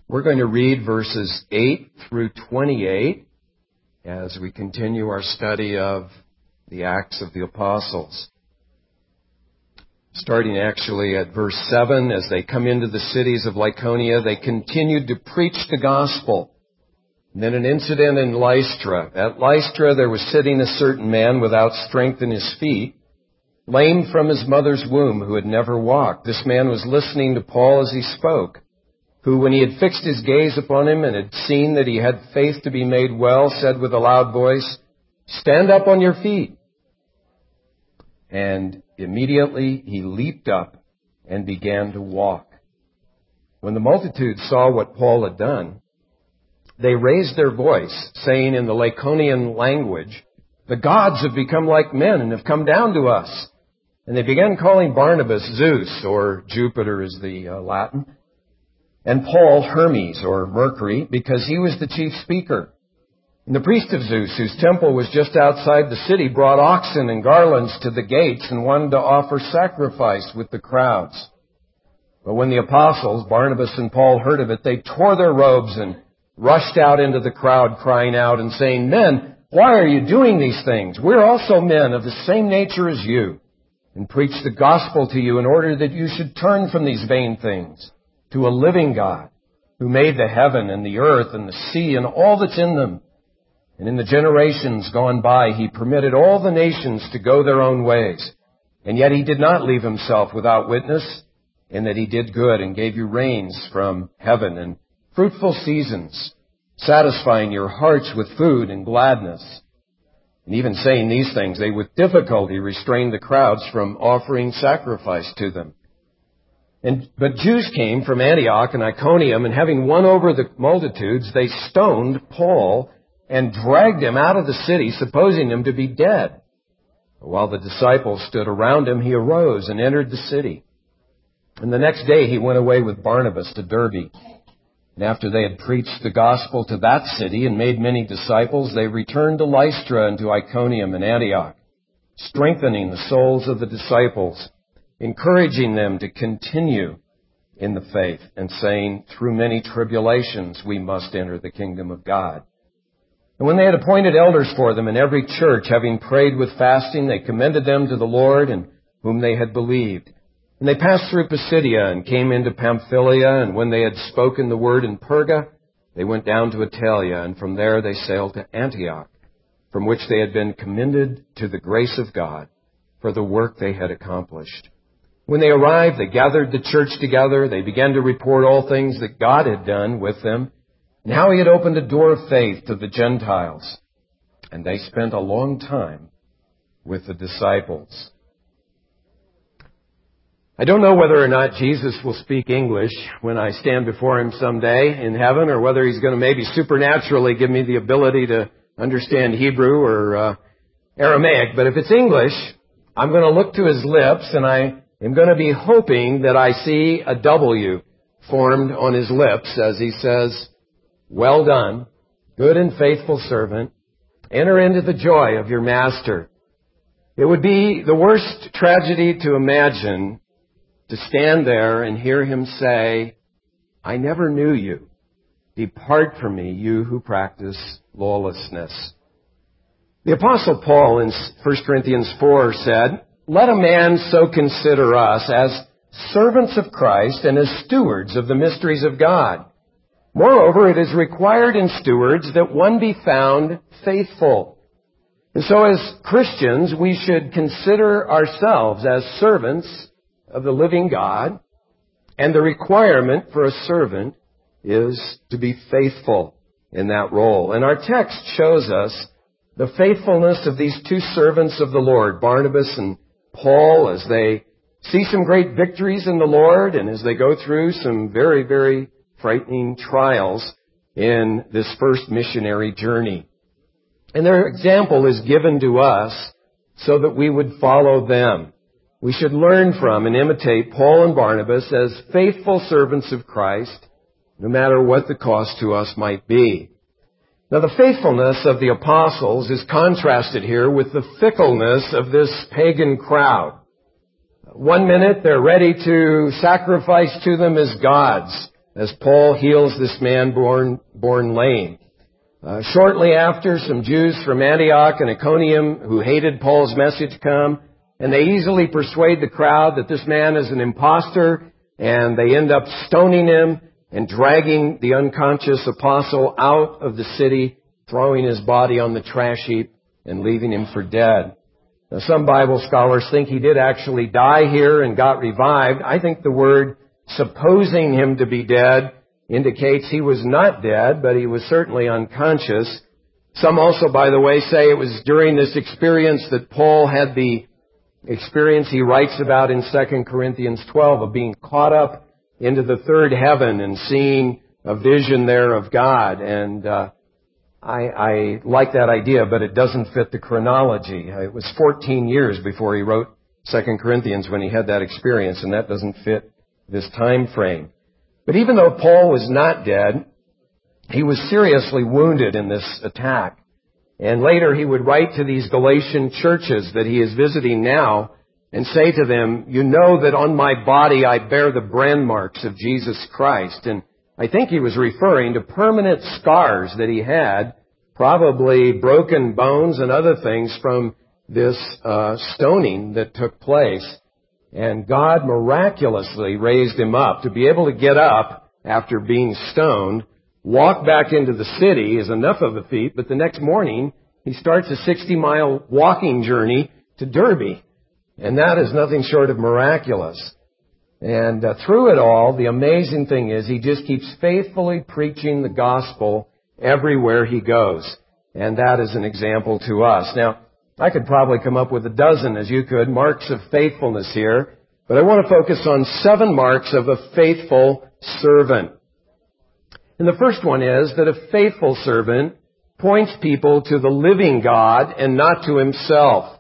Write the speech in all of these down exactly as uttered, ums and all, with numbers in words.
We're going to read verses eight through twenty-eight as we continue our study of the Acts of the Apostles. Starting actually at verse seven, as they come into the cities of Lycaonia, they continued to preach the gospel. And then an incident in Lystra. At Lystra there was sitting a certain man without strength in his feet, lame from his mother's womb, who had never walked. This man was listening to Paul as he spoke, who, when he had fixed his gaze upon him and had seen that he had faith to be made well, said with a loud voice, "Stand up on your feet." And immediately he leaped up and began to walk. When the multitude saw what Paul had done, they raised their voice, saying in the Lycaonian language, "The gods have become like men and have come down to us." And they began calling Barnabas Zeus, or Jupiter is the uh, Latin, and Paul Hermes, or Mercury, because he was the chief speaker. And the priest of Zeus, whose temple was just outside the city, brought oxen and garlands to the gates and wanted to offer sacrifice with the crowds. But when the apostles, Barnabas and Paul, heard of it, they tore their robes and rushed out into the crowd, crying out and saying, "Men, why are you doing these things? We're also men of the same nature as you, and preach the gospel to you in order that you should turn from these vain things to a living God, who made the heaven and the earth and the sea and all that's in them. And in the generations gone by, he permitted all the nations to go their own ways. And yet he did not leave himself without witness, in that he did good and gave you rains from heaven and fruitful seasons, satisfying your hearts with food and gladness." And even saying these things, they with difficulty restrained the crowds from offering sacrifice to them. And, but Jews came from Antioch and Iconium, and having won over the multitudes, they stoned Paul and dragged him out of the city, supposing him to be dead. But while the disciples stood around him, he arose and entered the city. And the next day he went away with Barnabas to Derbe. And after they had preached the gospel to that city and made many disciples, they returned to Lystra and to Iconium and Antioch, strengthening the souls of the disciples, encouraging them to continue in the faith, and saying, "Through many tribulations we must enter the kingdom of God." And when they had appointed elders for them in every church, having prayed with fasting, they commended them to the Lord, in whom they had believed. And they passed through Pisidia and came into Pamphylia, and when they had spoken the word in Perga, they went down to Attalia, and from there they sailed to Antioch, from which they had been commended to the grace of God for the work they had accomplished. When they arrived, they gathered the church together. They began to report all things that God had done with them, and how he had opened a door of faith to the Gentiles. And they spent a long time with the disciples. I don't know whether or not Jesus will speak English when I stand before him someday in heaven, or whether he's going to maybe supernaturally give me the ability to understand Hebrew or uh, Aramaic. But if it's English, I'm going to look to his lips, and I am going to be hoping that I see a W formed on his lips as he says, "Well done, good and faithful servant. Enter into the joy of your master." It would be the worst tragedy to imagine to stand there and hear him say, "I never knew you. Depart from me, you who practice lawlessness." The Apostle Paul in First Corinthians four said, "Let a man so consider us as servants of Christ and as stewards of the mysteries of God. Moreover, it is required in stewards that one be found faithful." And so as Christians, we should consider ourselves as servants of the living God, and the requirement for a servant is to be faithful in that role. And our text shows us the faithfulness of these two servants of the Lord, Barnabas and Paul, as they see some great victories in the Lord, and as they go through some very, very frightening trials in this first missionary journey. And their example is given to us so that we would follow them. We should learn from and imitate Paul and Barnabas as faithful servants of Christ, no matter what the cost to us might be. Now, the faithfulness of the apostles is contrasted here with the fickleness of this pagan crowd. One minute they're ready to sacrifice to them as gods, as Paul heals this man born, born lame. Uh, shortly after, some Jews from Antioch and Iconium who hated Paul's message come, and they easily persuade the crowd that this man is an imposter, and they end up stoning him and dragging the unconscious apostle out of the city, throwing his body on the trash heap and leaving him for dead. Now, some Bible scholars think he did actually die here and got revived. I think the word supposing him to be dead indicates he was not dead, but he was certainly unconscious. Some also, by the way, say it was during this experience that Paul had the experience he writes about in Second Corinthians twelve of being caught up into the third heaven and seeing a vision there of God. And uh, I, I like that idea, but it doesn't fit the chronology. It was fourteen years before he wrote Second Corinthians when he had that experience, and that doesn't fit this time frame. But even though Paul was not dead, he was seriously wounded in this attack. And later he would write to these Galatian churches that he is visiting now and say to them, you know that on my body I bear the brand marks of Jesus Christ. And I think he was referring to permanent scars that he had, probably broken bones and other things from this uh, stoning that took place. And God miraculously raised him up. To be able to get up after being stoned, walk back into the city is enough of a feat, but the next morning he starts a sixty-mile walking journey to Derbe. And that is nothing short of miraculous. And uh, through it all, the amazing thing is he just keeps faithfully preaching the gospel everywhere he goes. And that is an example to us. Now, I could probably come up with a dozen, as you could, marks of faithfulness here. But I want to focus on seven marks of a faithful servant. And the first one is that a faithful servant points people to the living God and not to himself.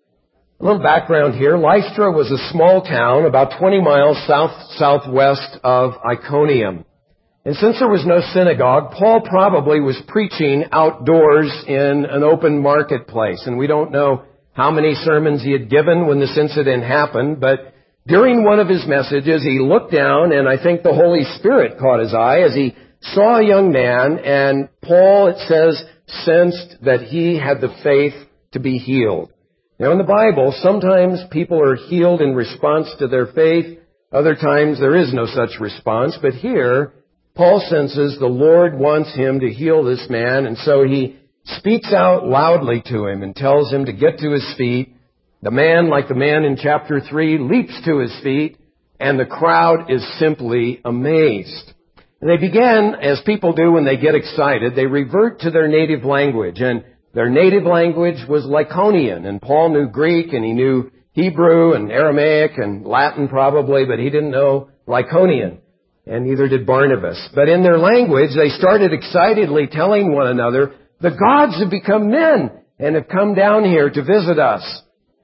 A little background here. Lystra was a small town about twenty miles south-southwest of Iconium. And since there was no synagogue, Paul probably was preaching outdoors in an open marketplace. And we don't know how many sermons he had given when this incident happened, but during one of his messages, he looked down, and I think the Holy Spirit caught his eye as he saw a young man, and Paul, it says, sensed that he had the faith to be healed. Now, in the Bible, sometimes people are healed in response to their faith. Other times, there is no such response. But here, Paul senses the Lord wants him to heal this man, and so he speaks out loudly to him and tells him to get to his feet. The man, like the man in chapter three, leaps to his feet, and the crowd is simply amazed. And they begin, as people do when they get excited, they revert to their native language. And their native language was Lycaonian, and Paul knew Greek, and he knew Hebrew and Aramaic and Latin probably, but he didn't know Lycaonian, and neither did Barnabas. But in their language, they started excitedly telling one another, the gods have become men and have come down here to visit us.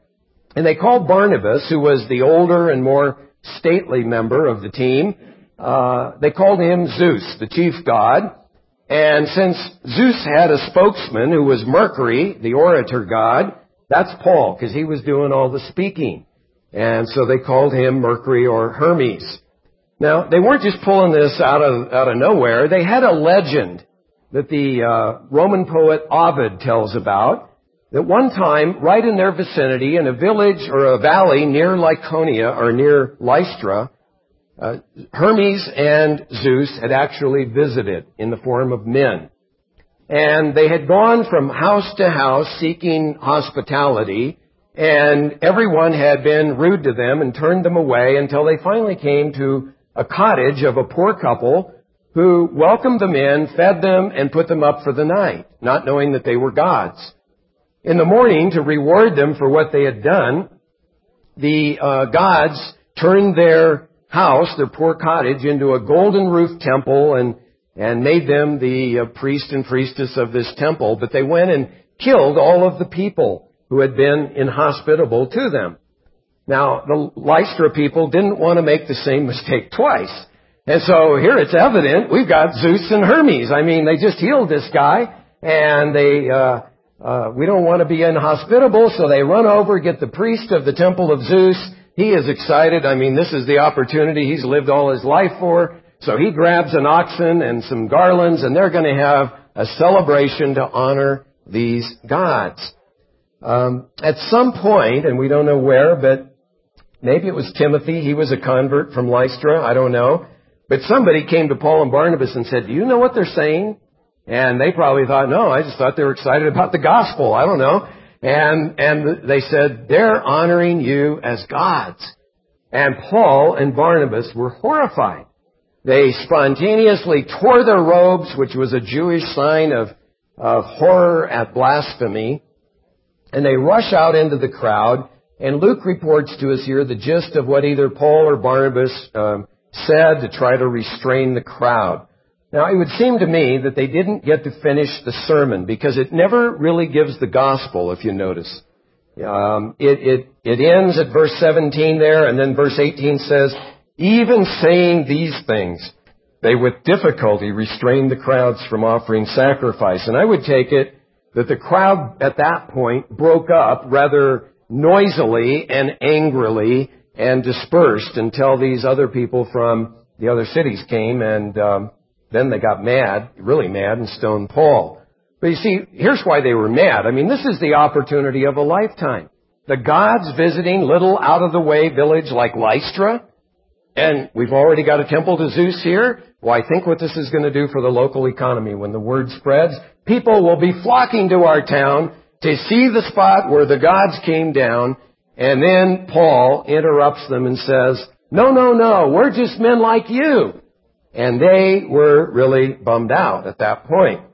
And they called Barnabas, who was the older and more stately member of the team, uh, they called him Zeus, the chief god. And since Zeus had a spokesman who was Mercury, the orator god, that's Paul, because he was doing all the speaking. And so they called him Mercury or Hermes. Now, they weren't just pulling this out of, out of nowhere. They had a legend that the uh, Roman poet Ovid tells about, that one time, right in their vicinity, in a village or a valley near Lycaonia or near Lystra, Uh, Hermes and Zeus had actually visited in the form of men. And they had gone from house to house seeking hospitality, and everyone had been rude to them and turned them away until they finally came to a cottage of a poor couple who welcomed them in, fed them, and put them up for the night, not knowing that they were gods. In the morning, to reward them for what they had done, the uh, gods turned their house, their poor cottage, into a golden roof temple and, and made them the uh, priest and priestess of this temple. But they went and killed all of the people who had been inhospitable to them. Now, the Lystra people didn't want to make the same mistake twice. And so here it's evident we've got Zeus and Hermes. I mean, they just healed this guy, and they, uh, uh, we don't want to be inhospitable, so they run over, get the priest of the temple of Zeus. He is excited. I mean, this is the opportunity he's lived all his life for. So he grabs an oxen and some garlands, and they're going to have a celebration to honor these gods. Um, at some point, and we don't know where, but maybe it was Timothy. He was a convert from Lystra. I don't know. But somebody came to Paul and Barnabas and said, do you know what they're saying? And they probably thought, no, I just thought they were excited about the gospel. I don't know. And, and they said, they're honoring you as gods. And Paul and Barnabas were horrified. They spontaneously tore their robes, which was a Jewish sign of, of horror at blasphemy. And they rush out into the crowd. And Luke reports to us here the gist of what either Paul or Barnabas um, said to try to restrain the crowd. Now, it would seem to me that they didn't get to finish the sermon because it never really gives the gospel, if you notice. Um, it, it, it ends at verse seventeen there, and then verse eighteen says, even saying these things, they with difficulty restrained the crowds from offering sacrifice. And I would take it that the crowd at that point broke up rather noisily and angrily and dispersed until these other people from the other cities came, and um, then they got mad, really mad, and stoned Paul. But you see, here's why they were mad. I mean, this is the opportunity of a lifetime. The gods visiting little out-of-the-way village like Lystra, and we've already got a temple to Zeus here. Well, I think what this is going to do for the local economy, when the word spreads, people will be flocking to our town to see the spot where the gods came down. And then Paul interrupts them and says, no, no, no, we're just men like you. And they were really bummed out at that point.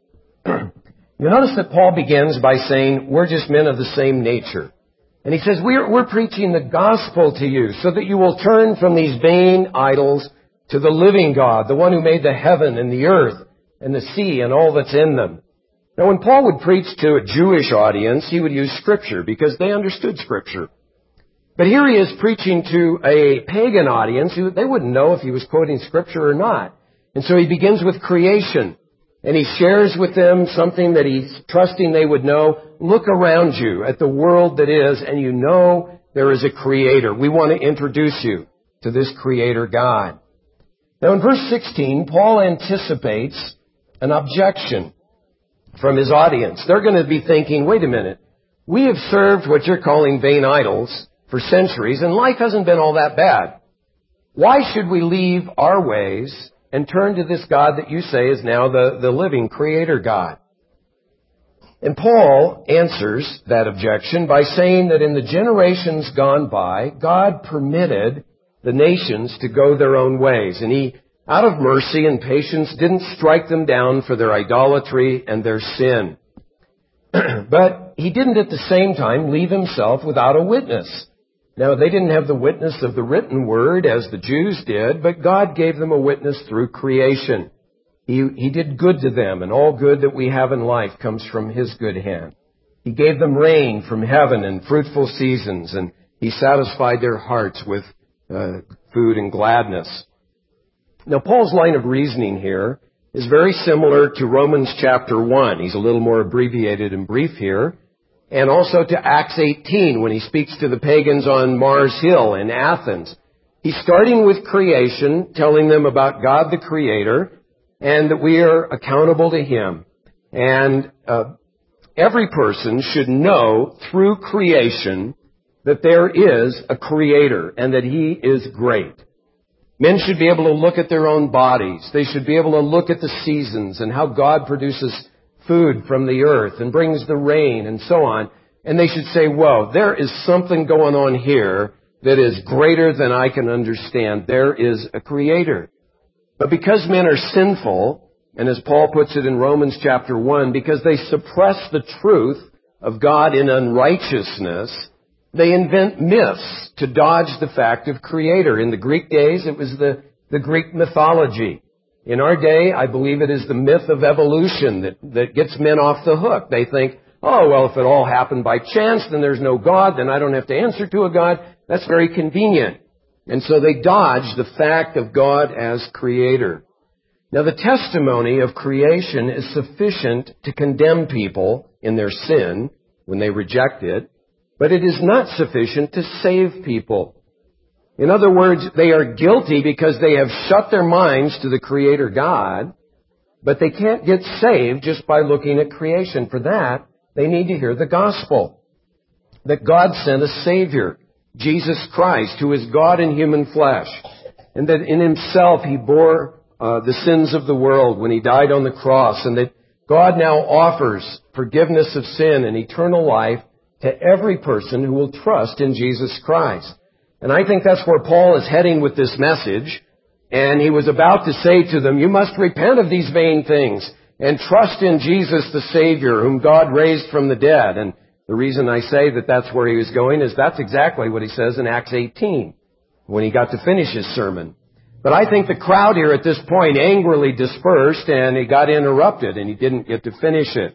You notice that Paul begins by saying, we're just men of the same nature. And he says, we're, we're preaching the gospel to you so that you will turn from these vain idols to the living God, the one who made the heaven and the earth and the sea and all that's in them. Now, when Paul would preach to a Jewish audience, he would use Scripture because they understood Scripture. But here he is preaching to a pagan audience who they wouldn't know if he was quoting Scripture or not. And so he begins with creation. And he shares with them something that he's trusting they would know. Look around you at the world that is, and you know there is a Creator. We want to introduce you to this Creator God. Now in verse sixteen, Paul anticipates an objection from his audience. They're going to be thinking, wait a minute, we have served what you're calling vain idols for centuries, and life hasn't been all that bad. Why should we leave our ways and turn to this God that you say is now the, the living Creator God? And Paul answers that objection by saying that in the generations gone by, God permitted the nations to go their own ways. And he, out of mercy and patience, didn't strike them down for their idolatry and their sin. But he didn't at the same time leave himself without a witness. Now, they didn't have the witness of the written word as the Jews did, but God gave them a witness through creation. He, he did good to them, and all good that we have in life comes from His good hand. He gave them rain from heaven and fruitful seasons, and He satisfied their hearts with uh, food and gladness. Now, Paul's line of reasoning here is very similar to Romans chapter one. He's a little more abbreviated and brief here. And also to Acts eighteen, when he speaks to the pagans on Mars Hill in Athens. He's starting with creation, telling them about God the Creator, and that we are accountable to Him. And uh, every person should know through creation that there is a Creator and that He is great. Men should be able to look at their own bodies. They should be able to look at the seasons and how God produces food from the earth and brings the rain and so on. And they should say, whoa, there is something going on here that is greater than I can understand. There is a Creator. But because men are sinful, and as Paul puts it in Romans chapter one, because they suppress the truth of God in unrighteousness, they invent myths to dodge the fact of Creator. In the Greek days, it was the, the Greek mythology. In our day, I believe it is the myth of evolution that, that gets men off the hook. They think, oh, well, if it all happened by chance, then there's no God, then I don't have to answer to a God. That's very convenient. And so they dodge the fact of God as Creator. Now, the testimony of creation is sufficient to condemn people in their sin when they reject it, but it is not sufficient to save people. In other words, they are guilty because they have shut their minds to the Creator God, but they can't get saved just by looking at creation. For that, they need to hear the gospel. That God sent a Savior, Jesus Christ, who is God in human flesh. And that in Himself He bore uh, the sins of the world when He died on the cross. And that God now offers forgiveness of sin and eternal life to every person who will trust in Jesus Christ. And I think that's where Paul is heading with this message. And he was about to say to them, you must repent of these vain things and trust in Jesus the Savior, whom God raised from the dead. And the reason I say that that's where he was going is that's exactly what he says in Acts eighteen, when he got to finish his sermon. But I think the crowd here at this point angrily dispersed, and he got interrupted, and he didn't get to finish it.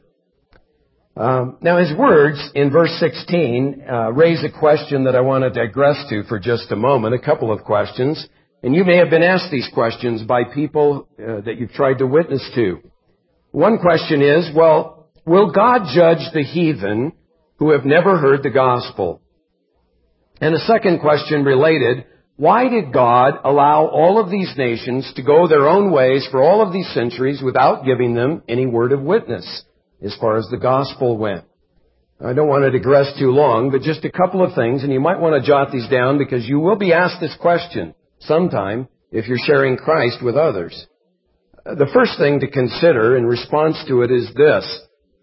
Um, now, his words in verse sixteen uh, raise a question that I want to digress to for just a moment, a couple of questions. And you may have been asked these questions by people uh, that you've tried to witness to. One question is, well, will God judge the heathen who have never heard the gospel? And a second question related, why did God allow all of these nations to go their own ways for all of these centuries without giving them any word of witness as far as the gospel went? I don't want to digress too long, but just a couple of things, and you might want to jot these down because you will be asked this question sometime if you're sharing Christ with others. The first thing to consider in response to it is this.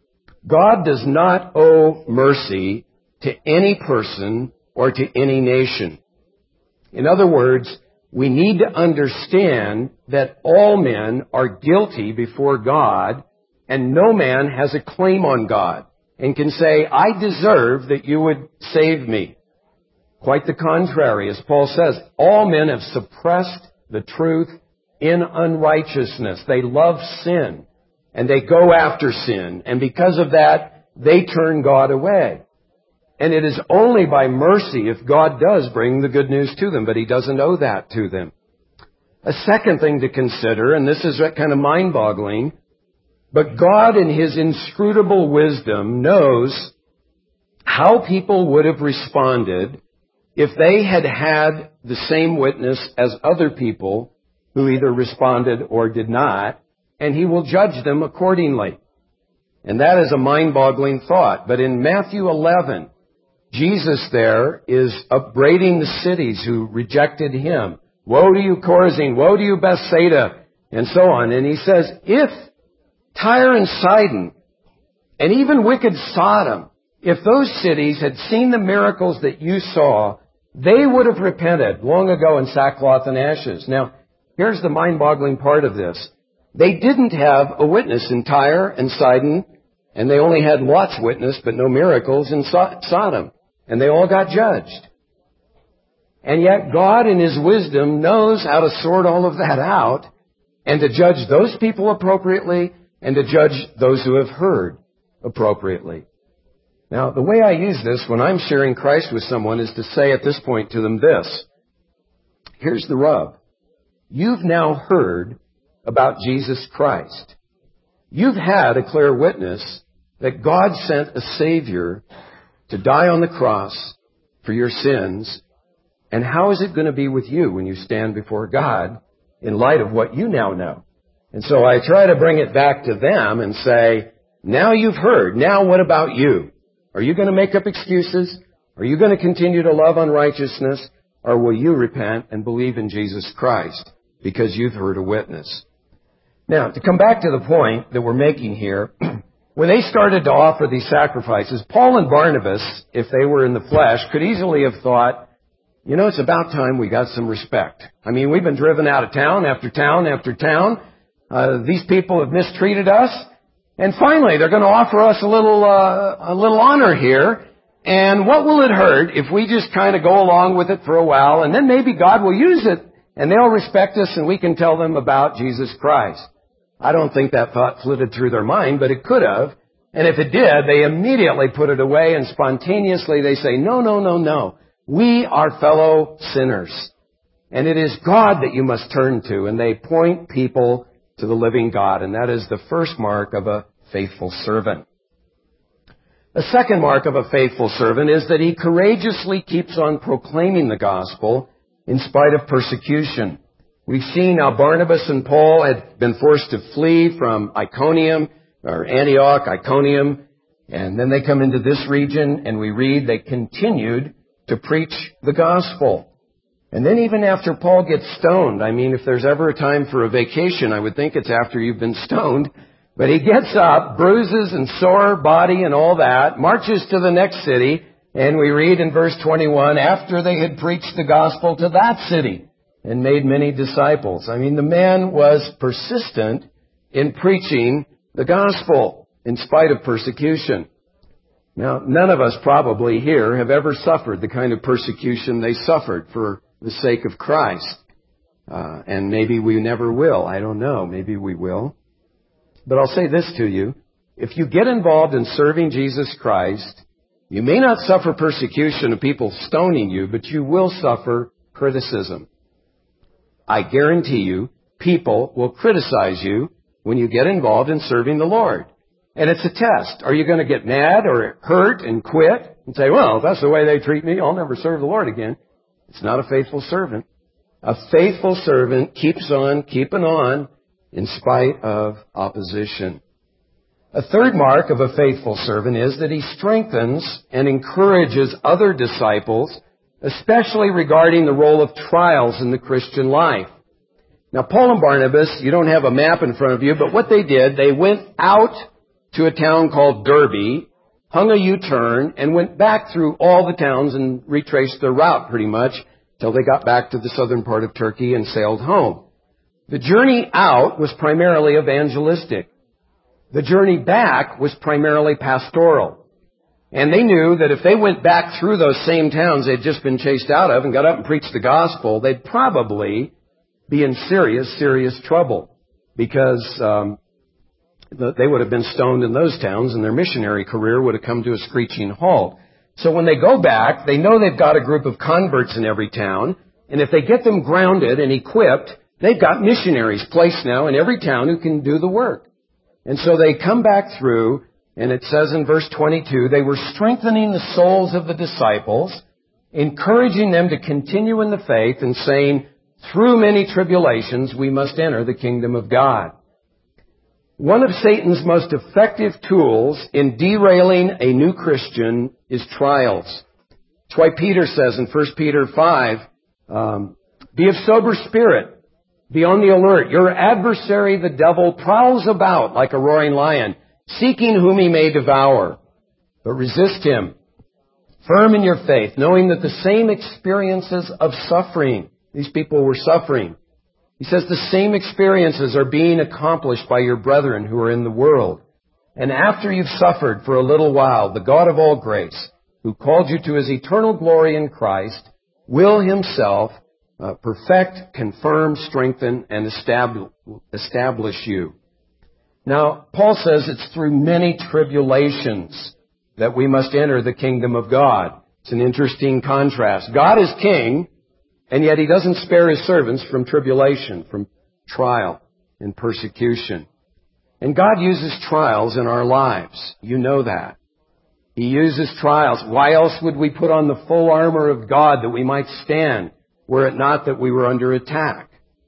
God does not owe mercy to any person or to any nation. In other words, we need to understand that all men are guilty before God, and no man has a claim on God and can say, I deserve that you would save me. Quite the contrary, as Paul says, all men have suppressed the truth in unrighteousness. They love sin, and they go after sin, and because of that, they turn God away. And it is only by mercy if God does bring the good news to them, but He doesn't owe that to them. A second thing to consider, and this is kind of mind-boggling, but God in His inscrutable wisdom knows how people would have responded if they had had the same witness as other people who either responded or did not, and He will judge them accordingly. And that is a mind-boggling thought. But in Matthew eleven, Jesus there is upbraiding the cities who rejected Him. Woe to you, Chorazin! Woe to you, Bethsaida! And so on. And He says, if Tyre and Sidon, and even wicked Sodom, if those cities had seen the miracles that you saw, they would have repented long ago in sackcloth and ashes. Now, here's the mind-boggling part of this. They didn't have a witness in Tyre and Sidon, and they only had Lot's witness, but no miracles in Sodom. And they all got judged. And yet God in His wisdom knows how to sort all of that out and to judge those people appropriately and to judge those who have heard appropriately. Now, the way I use this when I'm sharing Christ with someone is to say at this point to them this. Here's the rub. You've now heard about Jesus Christ. You've had a clear witness that God sent a Savior to die on the cross for your sins. And how is it going to be with you when you stand before God in light of what you now know? And so I try to bring it back to them and say, now you've heard. Now what about you? Are you going to make up excuses? Are you going to continue to love unrighteousness? Or will you repent and believe in Jesus Christ because you've heard a witness? Now, to come back to the point that we're making here, when they started to offer these sacrifices, Paul and Barnabas, if they were in the flesh, could easily have thought, you know, it's about time we got some respect. I mean, we've been driven out of town after town after town. Uh, these people have mistreated us. And finally, they're going to offer us a little, uh, a little honor here. And what will it hurt if we just kind of go along with it for a while, and then maybe God will use it, and they'll respect us, and we can tell them about Jesus Christ? I don't think that thought flitted through their mind, but it could have. And if it did, they immediately put it away, and spontaneously they say, no, no, no, no. We are fellow sinners. And it is God that you must turn to. And they point people to the living God. And that is the first mark of a faithful servant. The second mark of a faithful servant is that he courageously keeps on proclaiming the gospel in spite of persecution. We've seen how Barnabas and Paul had been forced to flee from Iconium, or Antioch, Iconium, and then they come into this region, and we read they continued to preach the gospel. And then even after Paul gets stoned, I mean, if there's ever a time for a vacation, I would think it's after you've been stoned. But he gets up, bruises and sore body and all that, marches to the next city, and we read in verse twenty-one, after they had preached the gospel to that city and made many disciples. I mean, the man was persistent in preaching the gospel in spite of persecution. Now, none of us probably here have ever suffered the kind of persecution they suffered for the sake of Christ. Uh, and maybe we never will. I don't know. Maybe we will. But I'll say this to you. If you get involved in serving Jesus Christ, you may not suffer persecution of people stoning you, but you will suffer criticism. I guarantee you, people will criticize you when you get involved in serving the Lord. And it's a test. Are you going to get mad or hurt and quit and say, well, if that's the way they treat me, I'll never serve the Lord again? It's not a faithful servant. A faithful servant keeps on keeping on in spite of opposition. A third mark of a faithful servant is that he strengthens and encourages other disciples, especially regarding the role of trials in the Christian life. Now, Paul and Barnabas, you don't have a map in front of you, but what they did, they went out to a town called Derbe, hung a U-turn, and went back through all the towns and retraced their route pretty much till they got back to the southern part of Turkey and sailed home. The journey out was primarily evangelistic. The journey back was primarily pastoral. And they knew that if they went back through those same towns they'd just been chased out of and got up and preached the gospel, they'd probably be in serious, serious trouble because um, they would have been stoned in those towns and their missionary career would have come to a screeching halt. So when they go back, they know they've got a group of converts in every town, and if they get them grounded and equipped, they've got missionaries placed now in every town who can do the work. And so they come back through, and it says in verse twenty-two, they were strengthening the souls of the disciples, encouraging them to continue in the faith and saying, through many tribulations we must enter the kingdom of God. One of Satan's most effective tools in derailing a new Christian is trials. That's why Peter says in First Peter five, um, be of sober spirit. Be on the alert. Your adversary, the devil, prowls about like a roaring lion, seeking whom he may devour. But resist him, firm in your faith, knowing that the same experiences of suffering, these people were suffering. He says the same experiences are being accomplished by your brethren who are in the world. And after you've suffered for a little while, the God of all grace, who called you to his eternal glory in Christ, will himself Uh, perfect, confirm, strengthen, and establish you. Now, Paul says it's through many tribulations that we must enter the kingdom of God. It's an interesting contrast. God is king, and yet he doesn't spare his servants from tribulation, from trial and persecution. And God uses trials in our lives. You know that. He uses trials. Why else would we put on the full armor of God that we might stand, were it not that we were under attack?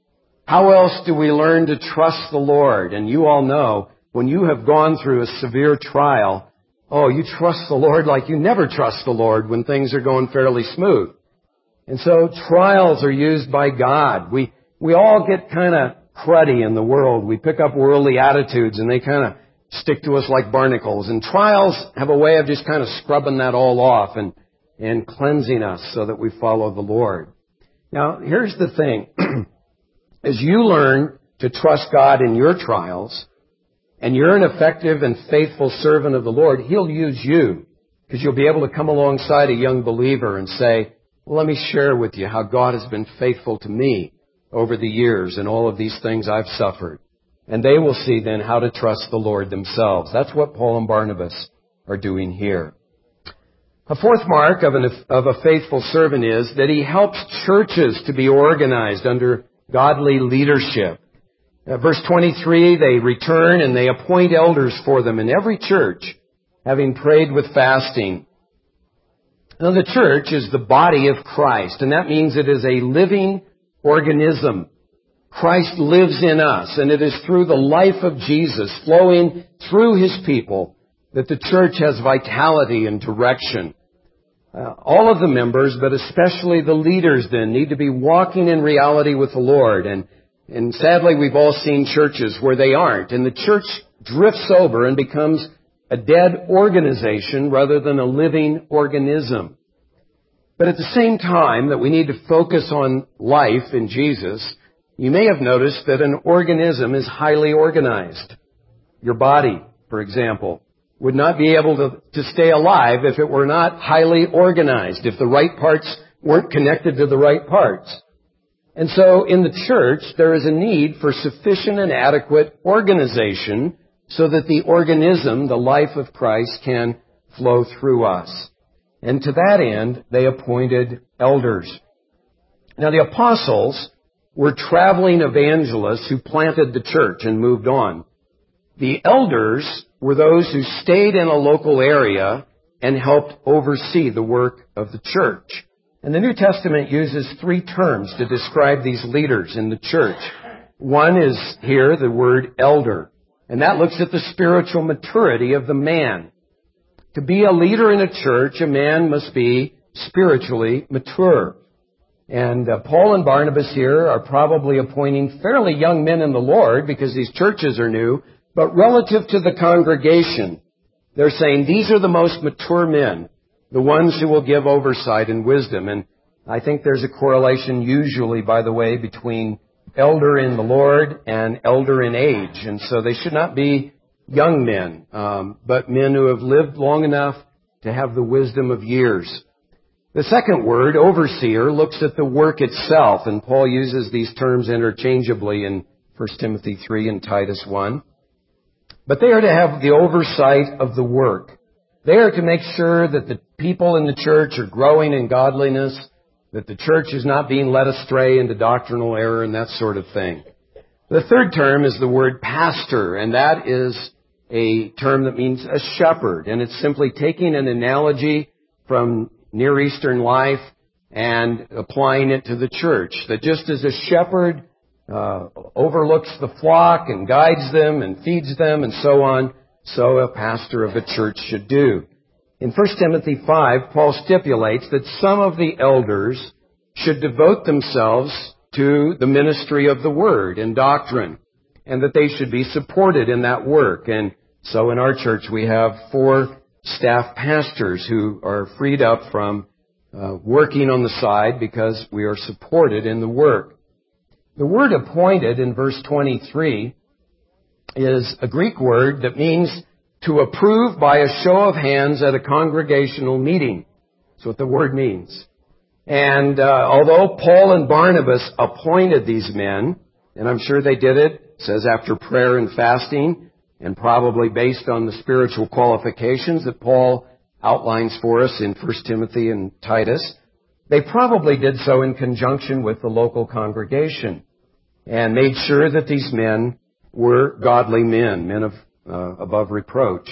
How else do we learn to trust the Lord? And you all know, when you have gone through a severe trial, oh, you trust the Lord like you never trust the Lord when things are going fairly smooth. And so trials are used by God. We we all get kind of cruddy in the world. We pick up worldly attitudes and they kind of stick to us like barnacles. And trials have a way of just kind of scrubbing that all off and, and cleansing us so that we follow the Lord. Now, here's the thing. As you learn to trust God in your trials, and you're an effective and faithful servant of the Lord, he'll use you, because you'll be able to come alongside a young believer and say, well, let me share with you how God has been faithful to me over the years and all of these things I've suffered. And they will see then how to trust the Lord themselves. That's what Paul and Barnabas are doing here. A fourth mark of, an, of a faithful servant is that he helps churches to be organized under godly leadership. Uh, verse twenty-three, they return and they appoint elders for them in every church, having prayed with fasting. Now, the church is the body of Christ, and that means it is a living organism. Christ lives in us, and it is through the life of Jesus flowing through His people that the church has vitality and direction. Uh, all of the members, but especially the leaders then, need to be walking in reality with the Lord. And, and sadly, we've all seen churches where they aren't, and the church drifts over and becomes a dead organization rather than a living organism. But at the same time that we need to focus on life in Jesus, you may have noticed that an organism is highly organized. Your body, for example, would not be able to, to stay alive if it were not highly organized, if the right parts weren't connected to the right parts. And so in the church, there is a need for sufficient and adequate organization so that the organism, the life of Christ, can flow through us. And to that end, they appointed elders. Now, the apostles were traveling evangelists who planted the church and moved on. The elders were those who stayed in a local area and helped oversee the work of the church. And the New Testament uses three terms to describe these leaders in the church. One is here the word elder. And that looks at the spiritual maturity of the man. To be a leader in a church, a man must be spiritually mature. And uh, Paul and Barnabas here are probably appointing fairly young men in the Lord because these churches are new. But relative to the congregation, they're saying these are the most mature men, the ones who will give oversight and wisdom. And I think there's a correlation usually, by the way, between elder in the Lord and elder in age. And so they should not be young men, um, but men who have lived long enough to have the wisdom of years. The second word, overseer, looks at the work itself, and Paul uses these terms interchangeably in First Timothy three and Titus one. But they are to have the oversight of the work. They are to make sure that the people in the church are growing in godliness, that the church is not being led astray into doctrinal error and that sort of thing. The third term is the word pastor, and that is a term that means a shepherd. And it's simply taking an analogy from Near Eastern life and applying it to the church. That just as a shepherd uh, overlooks the flock and guides them and feeds them and so on, so a pastor of a church should do. In First Timothy five, Paul stipulates that some of the elders should devote themselves to the ministry of the Word and doctrine, and that they should be supported in that work. And so in our church we have four staff pastors who are freed up from uh, working on the side because we are supported in the work. The word appointed in verse twenty-three is a Greek word that means to approve by a show of hands at a congregational meeting. That's what the word means. And uh, although Paul and Barnabas appointed these men, and I'm sure they did it, it says after prayer and fasting, and probably based on the spiritual qualifications that Paul outlines for us in First Timothy and Titus, they probably did so in conjunction with the local congregation and made sure that these men were godly men, men of uh, above reproach.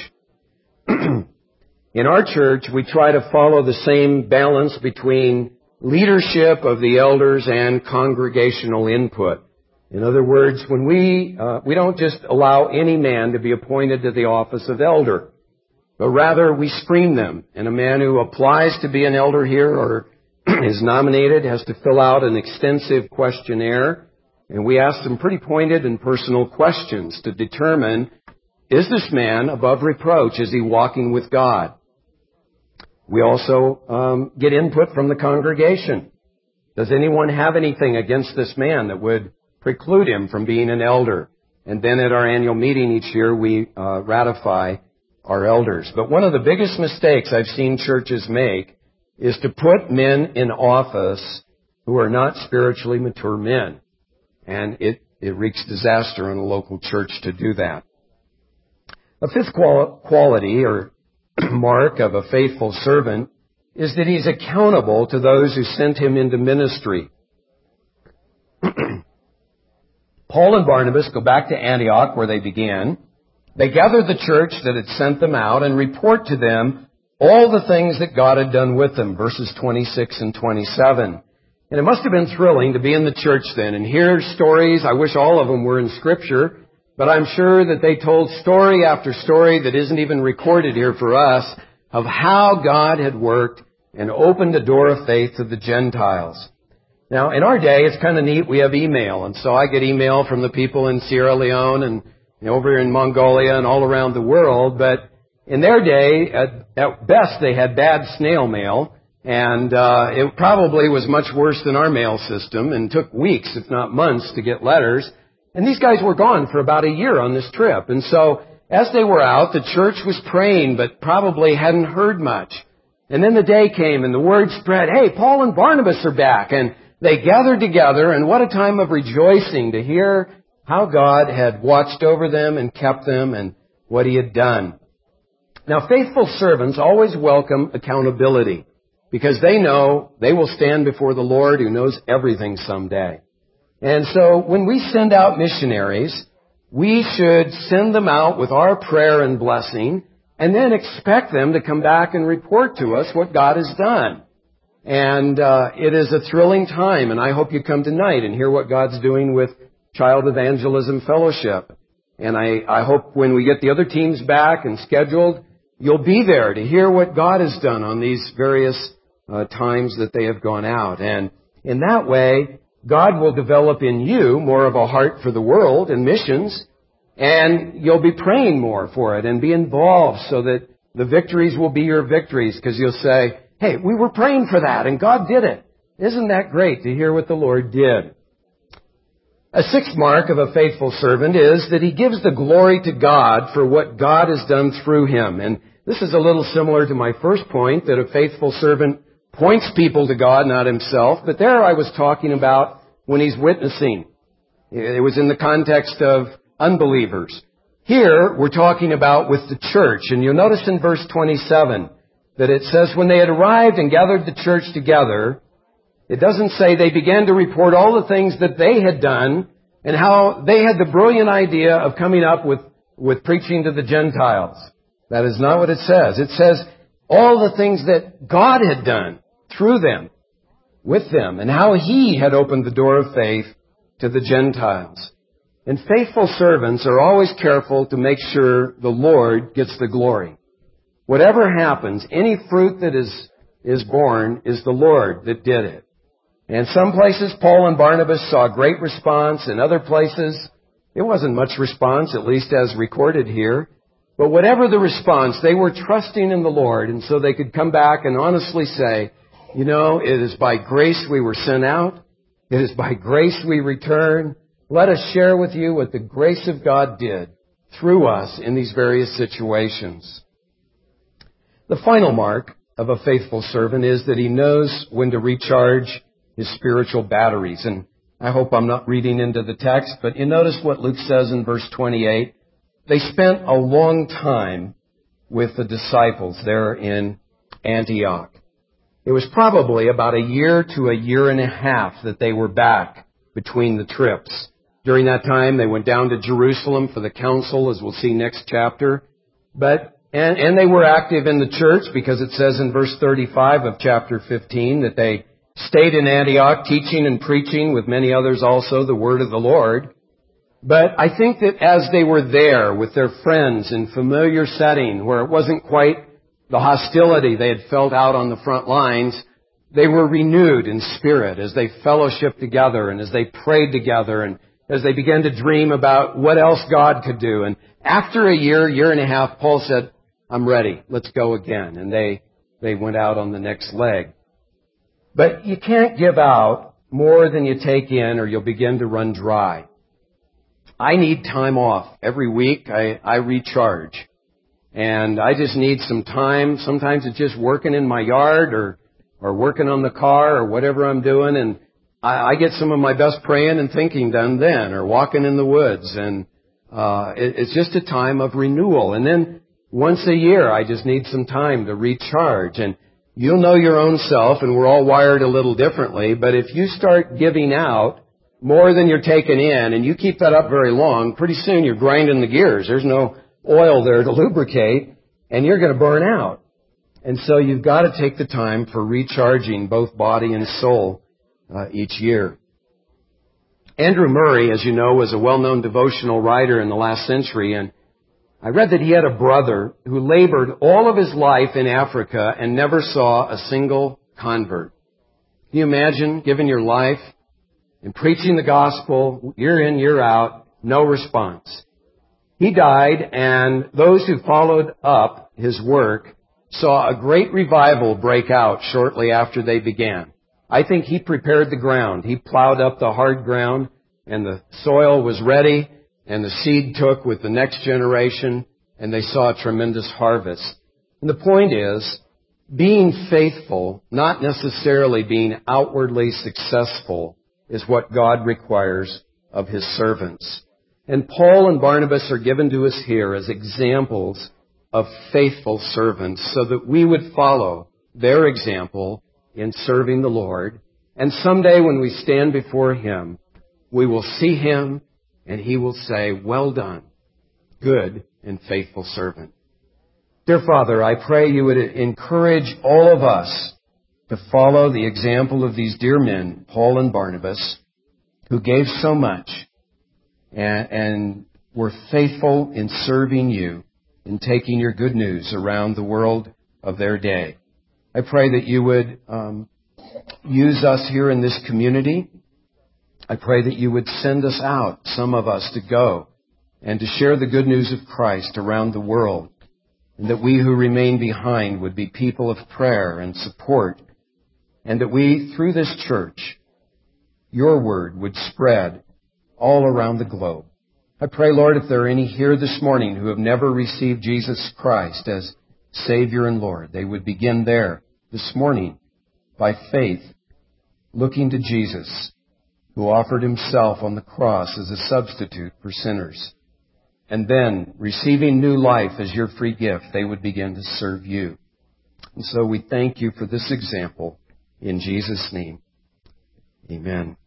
In our church, we try to follow the same balance between leadership of the elders and congregational input. In other words, when we uh, we don't just allow any man to be appointed to the office of elder, but rather we screen them. And a man who applies to be an elder here or is nominated has to fill out an extensive questionnaire, and we ask them pretty pointed and personal questions to determine, is this man above reproach? Is he walking with God? We also um, get input from the congregation. Does anyone have anything against this man that would preclude him from being an elder? And then at our annual meeting each year, we uh, ratify our elders. But one of the biggest mistakes I've seen churches make is to put men in office who are not spiritually mature men. And it, it wreaks disaster in a local church to do that. A fifth qual- quality or mark of a faithful servant is that he's accountable to those who sent him into ministry. Paul and Barnabas go back to Antioch where they began. They gather the church that had sent them out and report to them all the things that God had done with them, verses twenty-six and twenty-seven. And it must have been thrilling to be in the church then and hear stories. I wish all of them were in Scripture, but I'm sure that they told story after story that isn't even recorded here for us of how God had worked and opened the door of faith to the Gentiles. Now, in our day, it's kind of neat. We have email, and so I get email from the people in Sierra Leone and you know, over in Mongolia and all around the world. But in their day, at, at best, they had bad snail mail, and uh, it probably was much worse than our mail system, and took weeks, if not months, to get letters. And these guys were gone for about a year on this trip, and so as they were out, the church was praying, but probably hadn't heard much. And then the day came, and the word spread, hey, Paul and Barnabas are back, and they gathered together, and what a time of rejoicing to hear how God had watched over them and kept them and what He had done. Now, faithful servants always welcome accountability because they know they will stand before the Lord who knows everything someday. And so when we send out missionaries, we should send them out with our prayer and blessing and then expect them to come back and report to us what God has done. And uh, it is a thrilling time, and I hope you come tonight and hear what God's doing with Child Evangelism Fellowship. And I, I hope when we get the other teams back and scheduled, you'll be there to hear what God has done on these various uh, times that they have gone out. And in that way, God will develop in you more of a heart for the world and missions, and you'll be praying more for it and be involved so that the victories will be your victories, because you'll say, hey, we were praying for that, and God did it. Isn't that great to hear what the Lord did? A sixth mark of a faithful servant is that he gives the glory to God for what God has done through him. And this is a little similar to my first point, that a faithful servant points people to God, not himself. But there I was talking about when he's witnessing. It was in the context of unbelievers. Here, we're talking about with the church. And you'll notice in verse twenty-seven, that it says when they had arrived and gathered the church together, it doesn't say they began to report all the things that they had done and how they had the brilliant idea of coming up with, with preaching to the Gentiles. That is not what it says. It says all the things that God had done through them, with them, and how He had opened the door of faith to the Gentiles. And faithful servants are always careful to make sure the Lord gets the glory. Whatever happens, any fruit that is, is born is the Lord that did it. And some places, Paul and Barnabas saw great response. In other places, it wasn't much response, at least as recorded here. But whatever the response, they were trusting in the Lord, and so they could come back and honestly say, you know, it is by grace we were sent out. It is by grace we return. Let us share with you what the grace of God did through us in these various situations. The final mark of a faithful servant is that he knows when to recharge his spiritual batteries. And I hope I'm not reading into the text, but you notice what Luke says in verse twenty-eight. They spent a long time with the disciples there in Antioch. It was probably about a year to a year and a half that they were back between the trips. During that time, they went down to Jerusalem for the council, as we'll see next chapter. But And, and they were active in the church, because it says in verse thirty-five of chapter fifteen that they stayed in Antioch teaching and preaching with many others also the word of the Lord. But I think that as they were there with their friends in familiar setting where it wasn't quite the hostility they had felt out on the front lines, they were renewed in spirit as they fellowshiped together and as they prayed together and as they began to dream about what else God could do. And after a year, year and a half, Paul said, I'm ready. Let's go again. And they, they went out on the next leg. But you can't give out more than you take in or you'll begin to run dry. I need time off. Every week I, I recharge. And I just need some time. Sometimes it's just working in my yard or, or working on the car or whatever I'm doing. And I, I get some of my best praying and thinking done then, or walking in the woods. And uh, it, it's just a time of renewal. And then once a year, I just need some time to recharge. And you'll know your own self, and we're all wired a little differently. But if you start giving out more than you're taking in, and you keep that up very long, pretty soon you're grinding the gears. There's no oil there to lubricate, and you're going to burn out. And so you've got to take the time for recharging both body and soul uh, each year. Andrew Murray, as you know, was a well-known devotional writer in the last century, and I read that he had a brother who labored all of his life in Africa and never saw a single convert. Can you imagine giving your life and preaching the gospel year in, year out, no response? He died, and those who followed up his work saw a great revival break out shortly after they began. I think he prepared the ground. He plowed up the hard ground, and the soil was ready, and the seed took with the next generation, and they saw a tremendous harvest. And the point is, being faithful, not necessarily being outwardly successful, is what God requires of His servants. And Paul and Barnabas are given to us here as examples of faithful servants so that we would follow their example in serving the Lord. And someday when we stand before Him, we will see Him and He will say, "Well done, good and faithful servant." Dear Father, I pray you would encourage all of us to follow the example of these dear men, Paul and Barnabas, who gave so much and, and were faithful in serving you, in taking your good news around the world of their day. I pray that you would um, use us here in this community. I pray that you would send us out, some of us, to go and to share the good news of Christ around the world, and that we who remain behind would be people of prayer and support, and that we, through this church, your word would spread all around the globe. I pray, Lord, if there are any here this morning who have never received Jesus Christ as Savior and Lord, they would begin there this morning by faith, looking to Jesus, who offered Himself on the cross as a substitute for sinners. And then, receiving new life as your free gift, they would begin to serve you. And so we thank you for this example. In Jesus' name, amen.